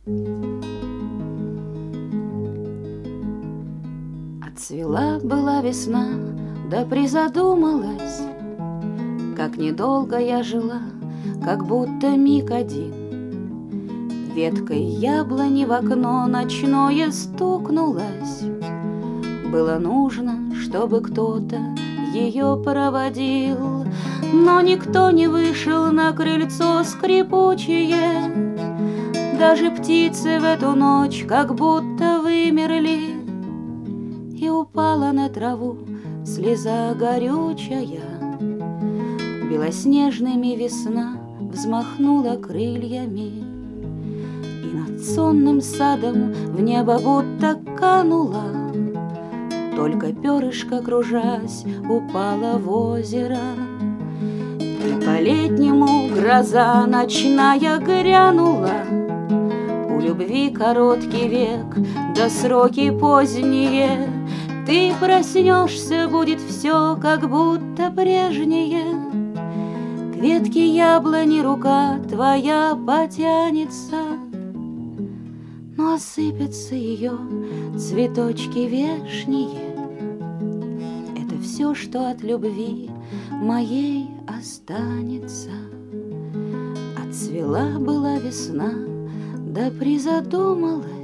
Отцвела была весна, да призадумалась, как недолго я жила, как будто миг один. Веткой яблони в окно ночное стукнулась. Было нужно, чтобы кто-то ее проводил, но никто не вышел на крыльцо скрипучее. Даже птицы в эту ночь как будто вымерли, и упала на траву слеза горючая. Белоснежными весна взмахнула крыльями, и над сонным садом в небо будто канула. Только перышко, кружась, упала в озеро, и по-летнему гроза ночная грянула. У любви короткий век, да сроки поздние. Ты проснешься, будет все, как будто прежнее. К ветке яблони рука твоя потянется, но осыпятся ее цветочки вешние. Это все, что от любви моей останется. Отцвела была весна, да призадумалась,